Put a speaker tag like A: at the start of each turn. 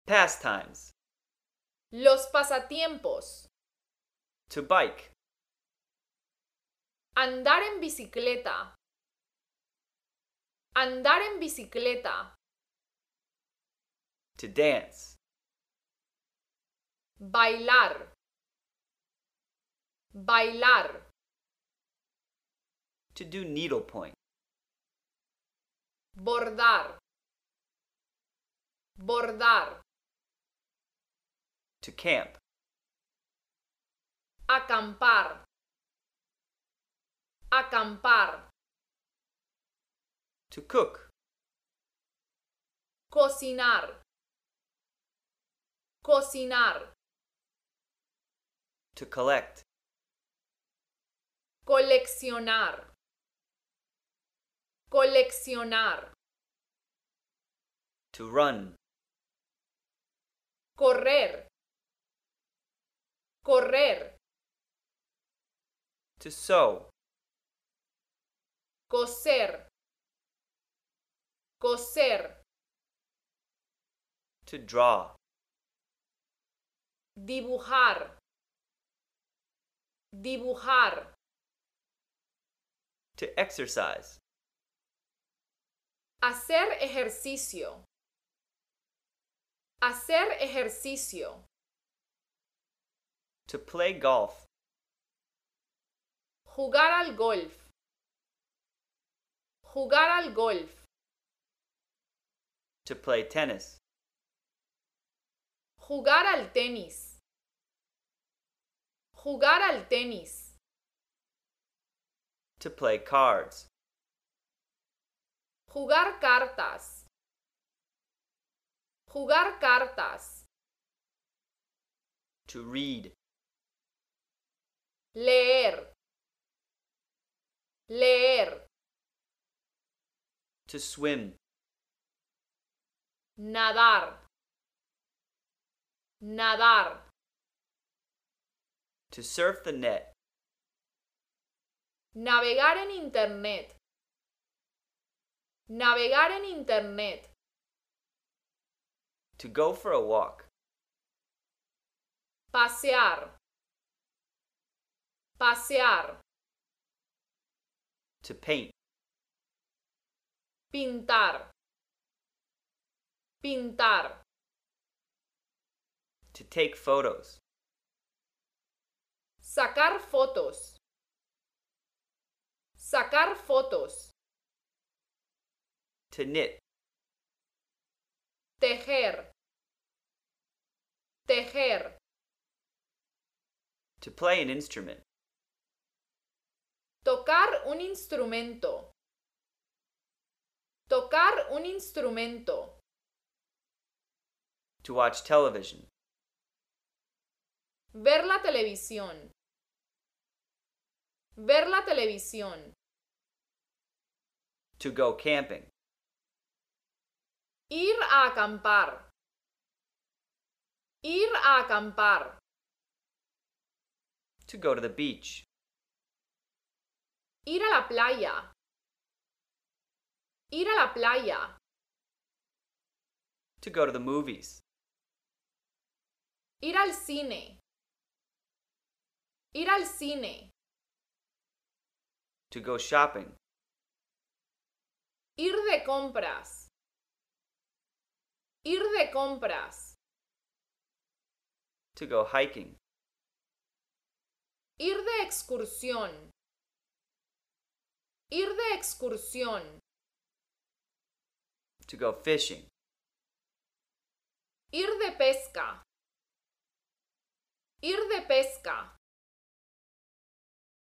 A: Pastimes.
B: Los pasatiempos.
A: To bike.
B: Andar en bicicleta. Andar en bicicleta.
A: To dance.
B: Bailar. Bailar.
A: To do needlepoint.
B: Bordar. Bordar.
A: To camp.
B: Acampar. Acampar.
A: To cook.
B: Cocinar. Cocinar.
A: To collect.
B: Coleccionar. Coleccionar.
A: To run.
B: Correr. Correr.
A: To sew.
B: Coser. Coser.
A: To draw.
B: Dibujar. Dibujar.
A: To exercise.
B: Hacer ejercicio. Hacer ejercicio.
A: To play golf.
B: Jugar al golf. Jugar al golf.
A: To play tennis.
B: Jugar al tenis. Jugar al tenis.
A: To play cards.
B: Jugar cartas. Jugar cartas.
A: To read.
B: Leer. Leer.
A: To swim.
B: Nadar. Nadar.
A: To surf the net.
B: Navegar en Internet. Navegar en Internet.
A: To go for a walk.
B: Pasear. Pasear.
A: To paint.
B: Pintar. Pintar.
A: To take photos.
B: Sacar fotos. Sacar fotos.
A: To knit.
B: Tejer. Tejer.
A: To play an instrument.
B: Tocar un instrumento. Tocar un instrumento.
A: To watch television.
B: Ver la televisión. Ver la televisión.
A: To go camping.
B: Ir a acampar. Ir a acampar.
A: To go to the beach.
B: Ir a la playa. Ir a la playa.
A: To go to the movies.
B: Ir al cine. Ir al cine.
A: To go shopping.
B: Ir de compras. Ir de compras.
A: To go hiking.
B: Ir de excursión. Ir de excursión.
A: To go fishing.
B: Ir de pesca. Ir de pesca.